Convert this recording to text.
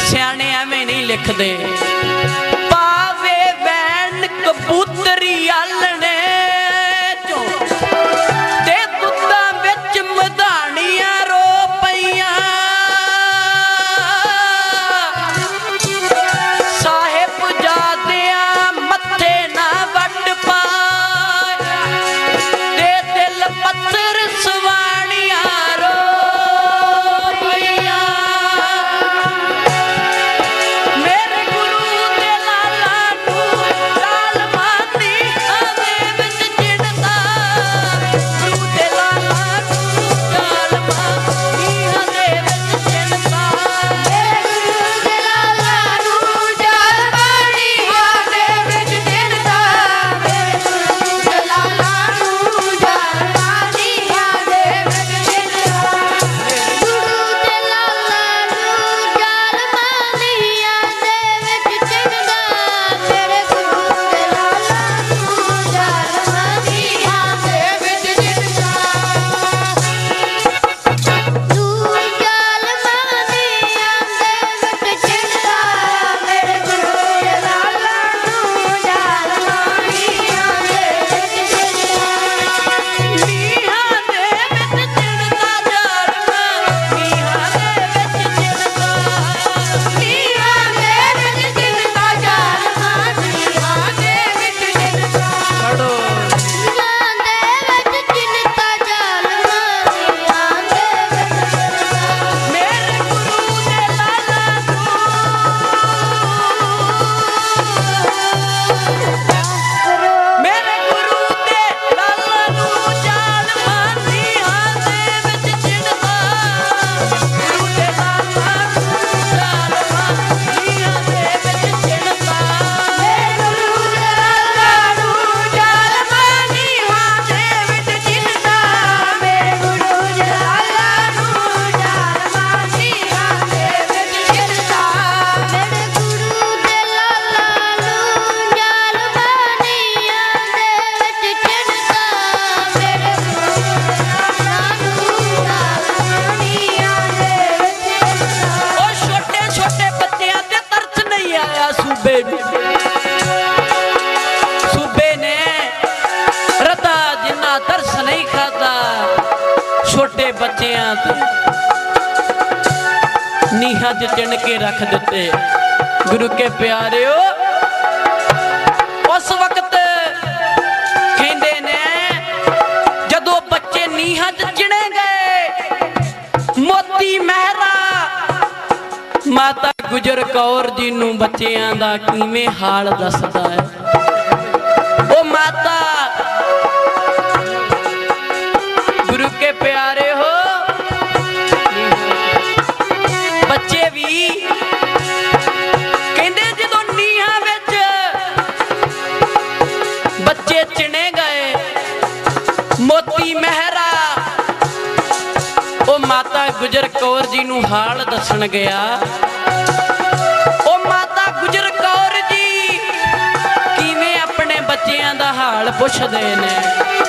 सियाने एवें नहीं लिखते। पावे वैन कबूतरी आलने चो ते दुद्धां विच मधानियां रो पईयां। साहिब जादियां मत्थे ना वट पाए ते दिल पत्थर सवाणियां रो पईयां। मेरे गुरु दे लाला नू जालमां नीहां दे विच चिणदा। गुरु दे लाला नू जालमां नीहां दे विच चिणदा। मेरे गुरु दे लाला नू जालमां नीहां दे विच चिणदा। मेरे गुरु दे लाला नू जालमां नीहां दे विच चिणदा। गुरु दे लाला नू जालमां नीहां दे विच चिणदा। मेरे गुरु दे लाला नू जालमां नीहां दे विच चिणदा। तू जालमां नीहां दे विच चिणदा। मेरे गुरु दे लाला नू जालमां नीहां दे विच चिणदा। नीहां दे विच चिणदा जालमां नीहां दे विच चिणदा। नीहां दे विच चिणदा जालमां नीहां दे विच चिणदा। पढ़ो नीहां दे विच चिणदा जालमां नीहां दे विच चिणदा। मेरे गुरु दे लाला नू मेरे गुरु दे लाला नू जालमां नीहां दे विच चिणदा। गुरु दे लाला नू जालमां नीहां दे विच चिणदा। मेरे गुरु दे लाला नू जालमां नीहां दे विच चिणदा। मेरे गुरु दे लाला नू जालमां नीहां दे विच चिणदा। मेरे गुरु दे लाला नू जालमां नीहां दे विच चिणदा। मेरे गुरु दे लाला नू जालमां नीहां दे विच चिणदा। ओ छोटे छोटे बच्चियां ते तरस नहीं आया सूबे नूं। सूबे ने रता जिन्ना तरस नहीं खाता छोटे बच्चियां ते नीहां च चिण के रख दिते। गुरु के प्यारिओ उस वक्त कहंदे ने जदों बच्चे नीहां च चिणे गए मोती महरा माता गुजर कौर जी नूं बच्चियां दा किवें हाल दसदा है। ओ माता गुरु के प्यारे हो बच्चे भी कहंदे जदों नीहां विच बच्चे चिणे गए मोती महरा ओ माता गुजर कौर जी नूं हाल दसन गया। ओ माता गुजर कौर जी किवें अपने बच्चियां दा हाल पुछदे ने।